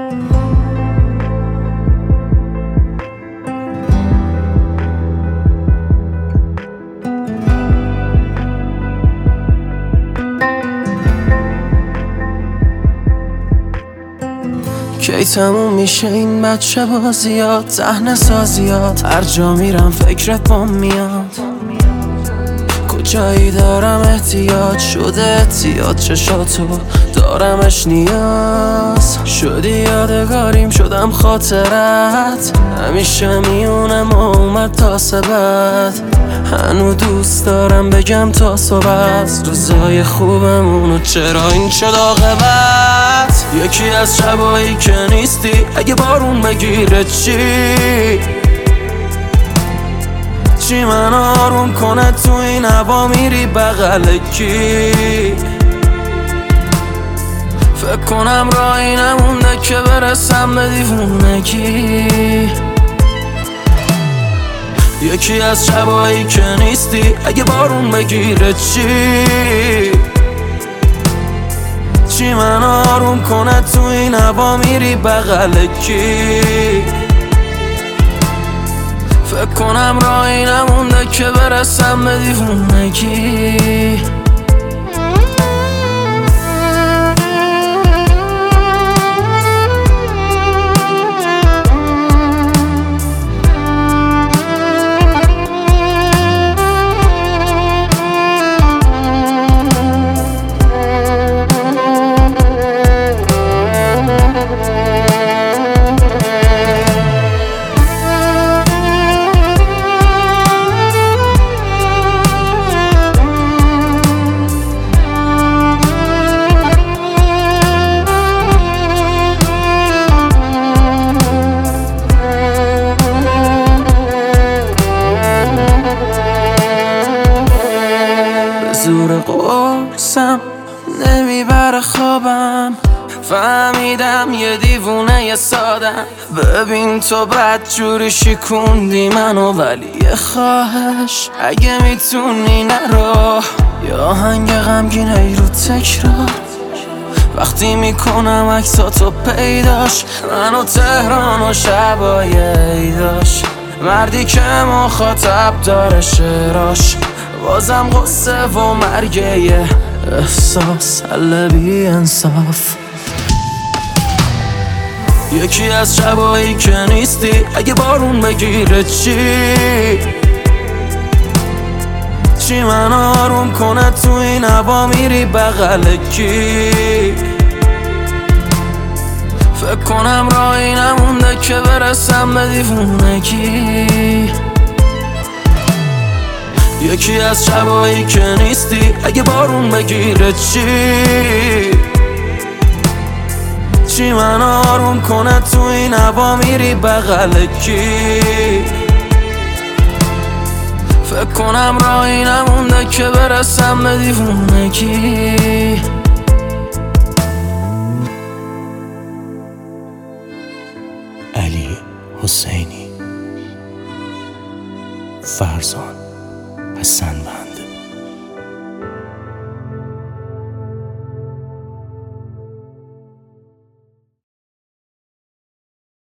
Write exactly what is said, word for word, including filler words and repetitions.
کی تموم میشه این بچه بازیات، صحنه سازیات، هر جا میرم فکرت بام میاد. کجایی دارم احتیاج شده احتیاط، چشاتو دارمش نیاز. شدی یادگاریم شدم خاطرت، همیشه میونم اومد تا سبت. هنو دوست دارم بگم تا صبح روزای خوبمونو چرا این شد عاقبت. یکی از شبایی که نیستی اگه بارون بگیره چی؟ چی من آروم کنه تو این هوا میری بغل کی؟ فکر کنم راهی نمونده که برسم به دیوونگی. یکی از شبایی که نیستی اگه بارون بگیره چی؟ چی من آروم کنه تو این هوا میری بغل کی؟ فکر کنم راهی نمونده که برسم به دیوونگی. زور قرصم نمیبره خوابم، فهمیدم یه دیوونه یه سادم. ببین تو بد جوری شکوندی منو، ولی یه خواهش اگه میتونی نرو. یا آهنگ غمگین ای رو تکرار، وقتی میکنم عکساتو پیداش. منو تهران و شبای عیداش، مردی که مخاطب داره شعراش. بازم غصه و مرگه یه احساس، حل بی انصاف. یکی از شبایی که نیستی اگه بارون بگیره چی؟ چی من آروم کنه تو این هوا میری بغل کی؟ فکر کنم راهی نمونده که برسم به دیوونگی. یکی از شبایی که نیستی اگه بارون بگیره چی؟ چی من آروم کنه تو این هوا میری بغل کی؟ فکر کنم راهی نمونده که برسم به دیوونگی. علی حسینی، فرزان پسندم.